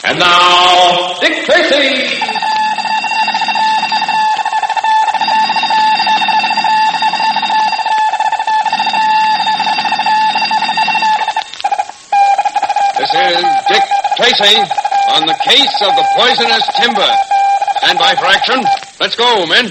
And now, Dick Tracy! This is Dick Tracy on the case of the poisonous timber. Stand by for action. Let's go, men.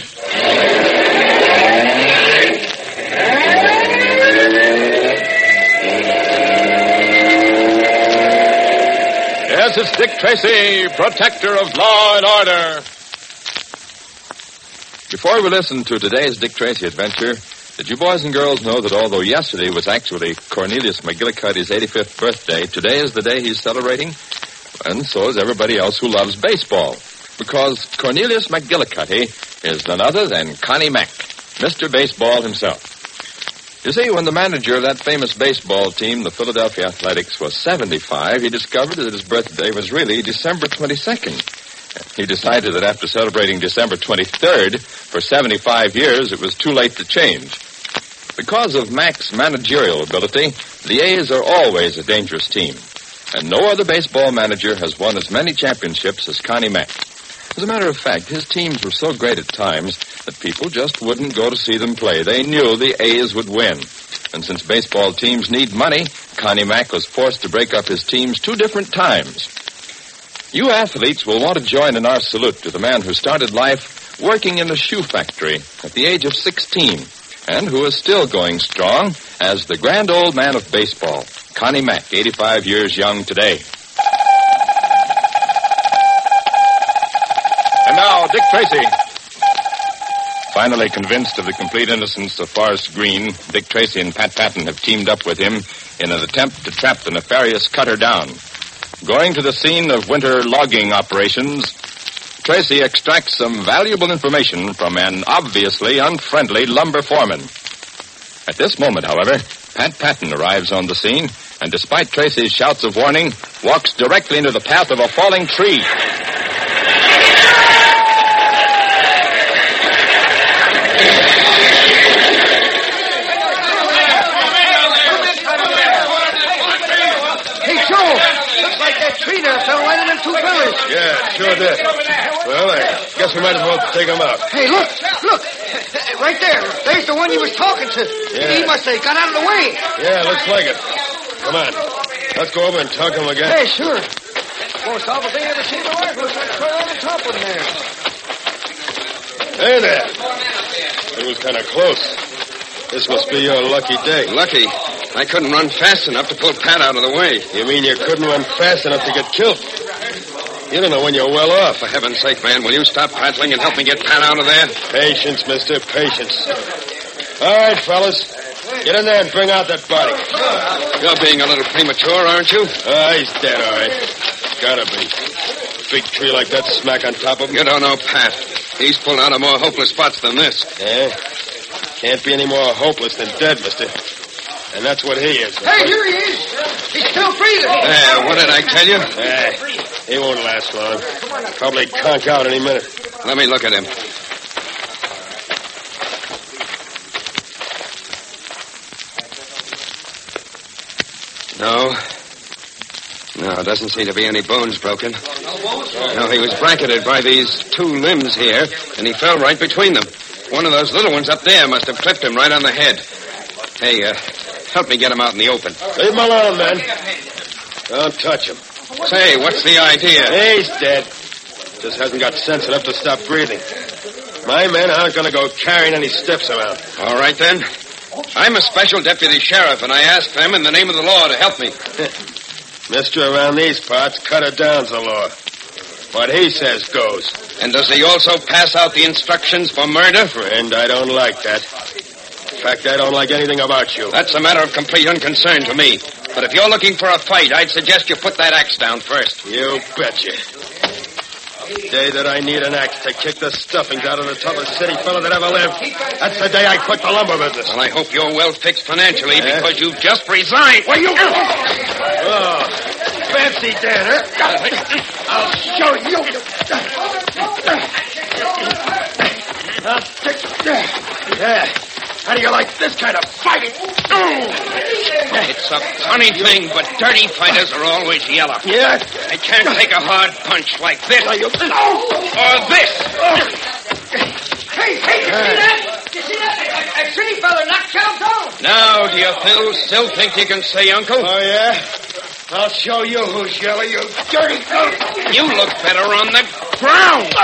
Yes, it's Dick Tracy, protector of law and order. Before we listen to today's Dick Tracy adventure, did you boys and girls know that although yesterday was actually Cornelius McGillicuddy's 85th birthday, today is the day he's celebrating? And so is everybody else who loves baseball. Because Cornelius McGillicuddy is none other than Connie Mack, Mr. Baseball himself. You see, when the manager of that famous baseball team, the Philadelphia Athletics, was 75, he discovered that his birthday was really December 22nd. He decided that after celebrating December 23rd for 75 years, it was too late to change. Because of Mack's managerial ability, the A's are always a dangerous team. And no other baseball manager has won as many championships as Connie Mack. As a matter of fact, his teams were so great at times that people just wouldn't go to see them play. They knew the A's would win. And since baseball teams need money, Connie Mack was forced to break up his teams 2 different times. You athletes will want to join in our salute to the man who started life working in a shoe factory at the age of 16 and who is still going strong as the grand old man of baseball, Connie Mack, 85 years young today. And now, Dick Tracy. Finally convinced of the complete innocence of Forrest Green, Dick Tracy and Pat Patton have teamed up with him in an attempt to trap the nefarious Cutter down. Going to the scene of winter logging operations, Tracy extracts some valuable information from an obviously unfriendly lumber foreman. At this moment, however, Pat Patton arrives on the scene and, despite Tracy's shouts of warning, walks directly into the path of a falling tree. Yeah, sure did. Well, I guess we might as well take him out. Hey, look. Right there. There's the one you was talking to. Yeah. He must have got out of the way. Yeah, looks like it. Come on. Let's go over and talk to him again. Hey, sure. Most awful thing I ever seen in my life was right on the top of there. Hey there. It was kind of close. This must be your lucky day. Lucky. I couldn't run fast enough to pull Pat out of the way. You mean you couldn't run fast enough to get killed? You don't know when you're well off. For heaven's sake, man, will you stop prattling and help me get Pat out of there? Patience, mister, patience. All right, fellas. Get in there and bring out that body. You're being a little premature, aren't you? He's dead, all right. Gotta be. Big tree like that smack on top of him. You don't know Pat. He's pulled out of more hopeless spots than this. Yeah? Can't be any more hopeless than dead, mister. And that's what he is. Hey, here he is. He's still breathing. What did I tell you? He won't last long. Probably conk out any minute. Let me look at him. No, doesn't seem to be any bones broken. No, he was bracketed by these 2 limbs here, and he fell right between them. One of those little ones up there must have clipped him right on the head. Hey, help me get him out in the open. Leave him alone, man. Don't touch him. Say, what's the idea? He's dead. Just hasn't got sense enough to stop breathing. My men aren't going to go carrying any stiffs around. All right, then. I'm a special deputy sheriff, and I asked them in the name of the law to help me. Mister, around these parts, Cutter down's the law. What he says goes. And does he also pass out the instructions for murder? Friend, I don't like that. In fact, I don't like anything about you. That's a matter of complete unconcern to me. But if you're looking for a fight, I'd suggest you put that axe down first. You betcha. The day that I need an axe to kick the stuffings out of the toughest city fella that ever lived, that's the day I quit the lumber business. Well, I hope you're well fixed financially because you've just resigned. Well, you... Oh, fancy, Dan, huh? I'll show you. I'll stick... Yeah. How do you like this kind of fighting? It's a funny thing, but dirty fighters are always yellow. Yeah? They can't take a hard punch like this. Or this. Hey, you see that? You see that? A city fella knocked Chow down. Now, do you still think you can say uncle? Oh, yeah? I'll show you who's yellow, you dirty goat. You look better on the ground.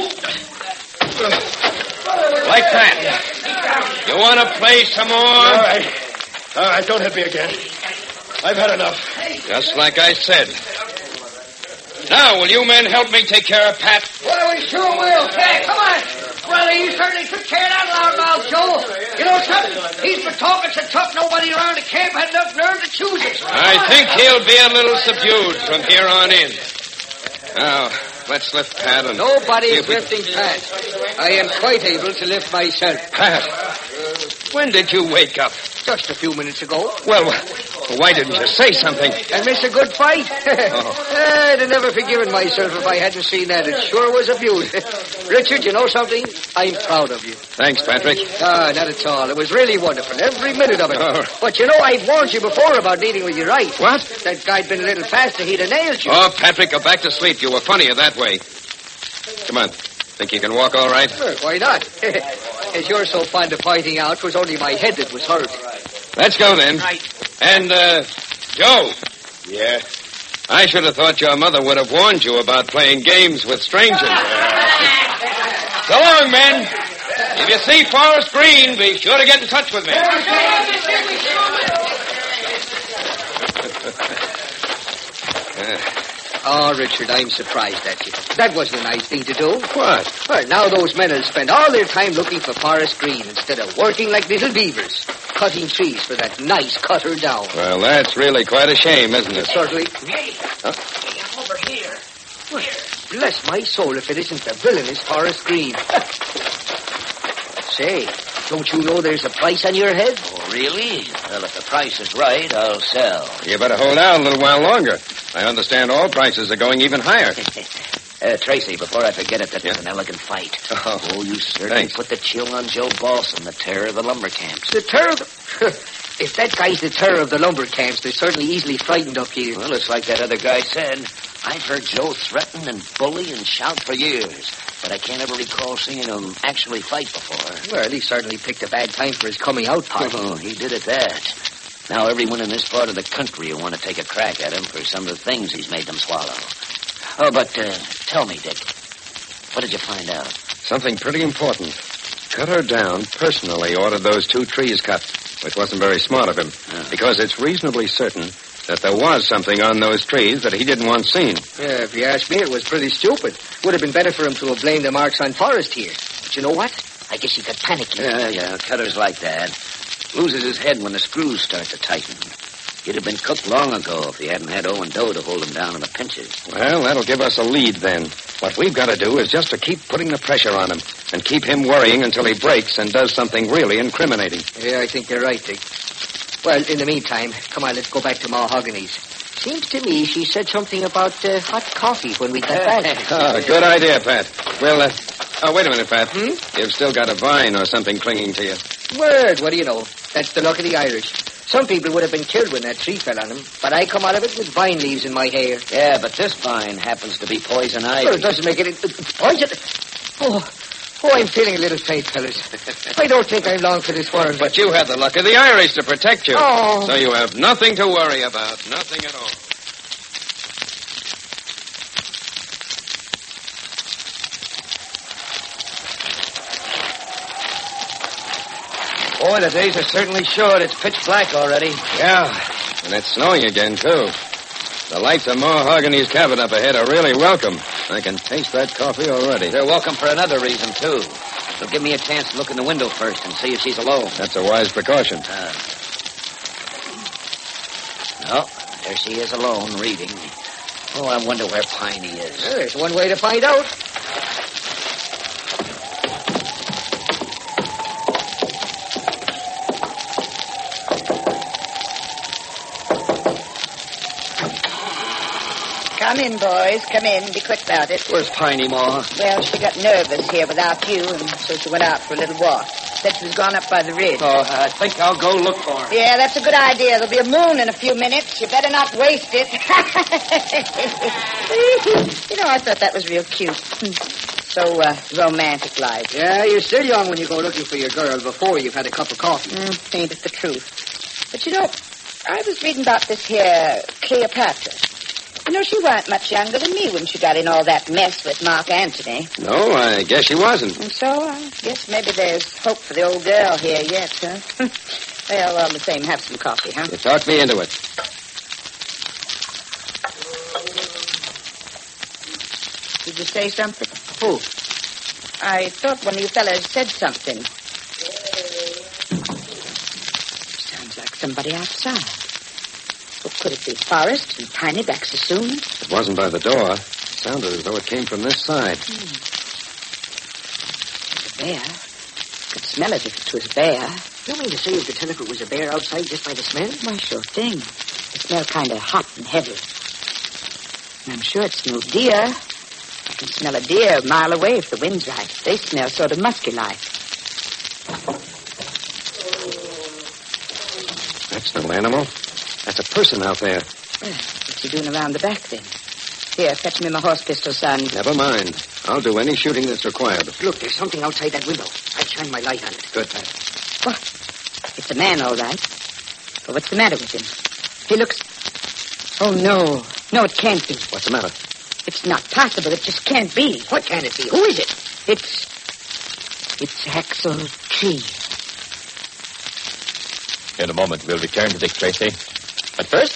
Like that. You want to play some more? All right, don't hit me again. I've had enough. Just like I said. Now, will you men help me take care of Pat? Well, we sure will. Hey, come on. Brother, you certainly took care of that loudmouth, Joe. You know something? He's been talking so tough nobody around the camp had enough nerve to choose it. I think he'll be a little subdued from here on in. Now, let's lift Pat and... Nobody is lifting Pat. I am quite able to lift myself. Pat, when did you wake up? Just a few minutes ago. Well, why didn't you say something? I miss a good fight. I'd have never forgiven myself if I hadn't seen that. It sure was a beaut. Richard, you know something? I'm proud of you. Thanks, Patrick. Not at all. It was really wonderful, every minute of it. Oh. But you know, I'd warned you before about needing with your right. What? That guy'd been a little faster, he'd have nailed you. Oh, Patrick, go back to sleep. You were funnier that way. Come on. Think you can walk all right? Sure, why not? As you're so fond of pointing out, it was only my head that was hurt. Let's go, then. Right. And, Joe. Yeah? I should have thought your mother would have warned you about playing games with strangers. So long, men. If you see Forest Green, be sure to get in touch with me. Oh, Richard, I'm surprised at you. That wasn't a nice thing to do. What? Well, now those men will spend all their time looking for Forest Green instead of working like little beavers, cutting trees for that nice cutter down. Well, that's really quite a shame, isn't it? Certainly. Hey, I'm over here. Well, bless my soul if it isn't the villainous Forest Green. Say, don't you know there's a price on your head? Oh, really? Well, if the price is right, I'll sell. You better hold out a little while longer. I understand all prices are going even higher. Tracy, before I forget it, that was an elegant fight. Oh, You certainly thanks. put the chill on Joe Balsam, the terror of the lumber camps. The terror of the... If that guy's the terror of the lumber camps, they're certainly easily frightened up here. Well, it's like that other guy said. I've heard Joe threaten and bully and shout for years, but I can't ever recall seeing him actually fight before. Well, he certainly picked a bad time for his coming out party. Oh, he did it that. Now everyone in this part of the country will want to take a crack at him for some of the things he's made them swallow. Oh, but tell me, Dick, what did you find out? Something pretty important. Cutter Down personally ordered those 2 trees cut, which wasn't very smart of him, because it's reasonably certain that there was something on those trees that he didn't want seen. Yeah, if you ask me, it was pretty stupid. Would have been better for him to have blamed the marks on Forrest here. But you know what? I guess he got panicky. Yeah, Cutter's like that. Loses his head when the screws start to tighten. He'd have been cooked long ago if he hadn't had Owen Doe to hold him down in the pinches. Well, that'll give us a lead then. What we've got to do is just to keep putting the pressure on him and keep him worrying until he breaks and does something really incriminating. Yeah, I think you're right, Dick. Well, in the meantime, come on, let's go back to Mahogany's. Seems to me she said something about hot coffee when we got back. Good idea, Pat. Well, wait a minute, Pat. You've still got a vine or something clinging to you. Word, what do you know? That's the luck of the Irish. Some people would have been killed when that tree fell on them, but I come out of it with vine leaves in my hair. Yeah, but this vine happens to be poison ivy. Well, it doesn't make it... Poison... Oh, I'm feeling a little faint, fellas. I don't think I'm long for this world. But you have the luck of the Irish to protect you. Oh. So you have nothing to worry about. Nothing at all. Boy, the days are certainly short. It's pitch black already. Yeah, and it's snowing again, too. The lights of Mahogany's cabin up ahead are really welcome. I can taste that coffee already. They're welcome for another reason, too. So give me a chance to look in the window first and see if she's alone. That's a wise precaution. No, there she is alone, reading. Oh, I wonder where Piney is. Well, there's one way to find out. Come in, boys. Come in. Be quick about it. Where's Piney, Ma? Well, she got nervous here without you, and so she went out for a little walk. Said she was gone up by the ridge. Oh, I think I'll go look for her. Yeah, that's a good idea. There'll be a moon in a few minutes. You better not waste it. I thought that was real cute. So romantic life. Yeah, you're still young when you go looking for your girl before you've had a cup of coffee. Ain't it the truth? But I was reading about this here Cleopatra. She weren't much younger than me when she got in all that mess with Mark Antony. No, I guess she wasn't. And so I guess maybe there's hope for the old girl here yet, huh? Well, all the same, have some coffee, huh? You talked me into it. Did you say something? Who? I thought one of you fellas said something. Sounds like somebody outside. What could it be? Forrest and Tiny back so soon? It wasn't by the door. It sounded as though it came from this side. A bear? Could smell it if it was a bear. You mean to say you could tell if it was a bear outside just by the smell? Why, sure thing. It smelled kind of hot and heavy. And I'm sure it's no deer. I can smell a deer a mile away if the wind's right. They smell sort of musky-like. That's no animal. That's a person out there. What's he doing around the back, then? Here, fetch me my horse pistol, son. Never mind. I'll do any shooting that's required. Look, there's something outside that window. I'll shine my light on it. Good, Pat. What? It's a man, all right. But what's the matter with him? He looks... Oh, no. No, it can't be. What's the matter? It's not possible. It just can't be. What can it be? Who is it? It's Axel Tree. In a moment, we'll return to Dick Tracy. But first,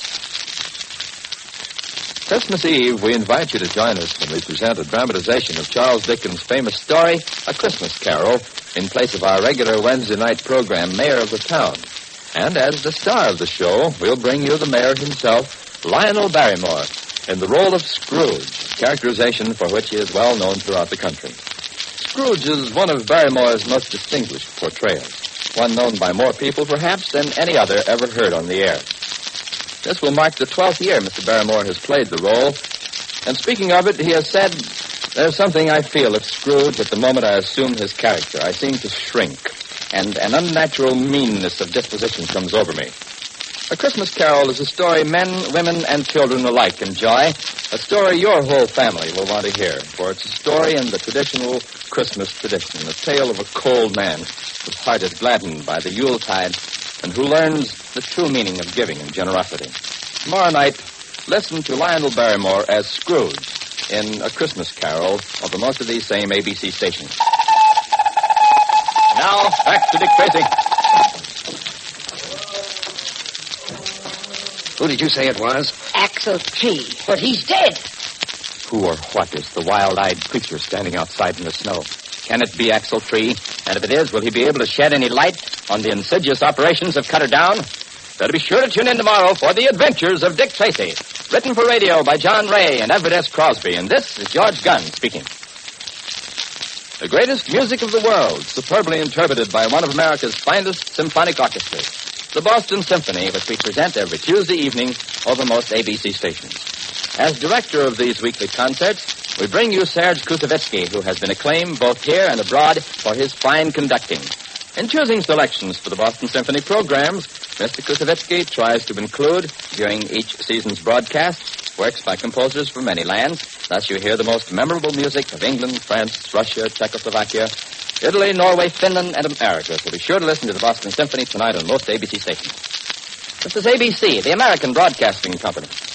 Christmas Eve, we invite you to join us when we present a dramatization of Charles Dickens' famous story, A Christmas Carol, in place of our regular Wednesday night program, Mayor of the Town. And as the star of the show, we'll bring you the mayor himself, Lionel Barrymore, in the role of Scrooge, characterization for which he is well known throughout the country. Scrooge is one of Barrymore's most distinguished portrayals, one known by more people, perhaps, than any other ever heard on the air. This will mark the 12th year Mr. Barrymore has played the role, and speaking of it, he has said, "There's something I feel of Scrooge at the moment I assume his character. I seem to shrink, and an unnatural meanness of disposition comes over me." A Christmas Carol is a story men, women, and children alike enjoy, a story your whole family will want to hear, for it's a story in the traditional Christmas tradition, a tale of a cold man whose heart is gladdened by the Yuletide and who learns the true meaning of giving and generosity. Tomorrow night, listen to Lionel Barrymore as Scrooge in A Christmas Carol over most of these same ABC stations. Now, back to Dick Tracy. Who did you say it was? Axel Tree. But he's dead. Who or what is the wild-eyed creature standing outside in the snow? Can it be Axel Tree? And if it is, will he be able to shed any light on the insidious operations of Cut Her Down? Better be sure to tune in tomorrow for The Adventures of Dick Tracy. Written for radio by John Ray and Everett S. Crosby. And this is George Gunn speaking. The greatest music of the world, superbly interpreted by one of America's finest symphonic orchestras. The Boston Symphony, which we present every Tuesday evening over most ABC stations. As director of these weekly concerts, we bring you Serge Koussevitzky, who has been acclaimed both here and abroad for his fine conducting. In choosing selections for the Boston Symphony programs, Mr. Koussevitzky tries to include, during each season's broadcast, works by composers from many lands. Thus you hear the most memorable music of England, France, Russia, Czechoslovakia, Italy, Norway, Finland, and America. So be sure to listen to the Boston Symphony tonight on most ABC stations. This is ABC, the American Broadcasting Company.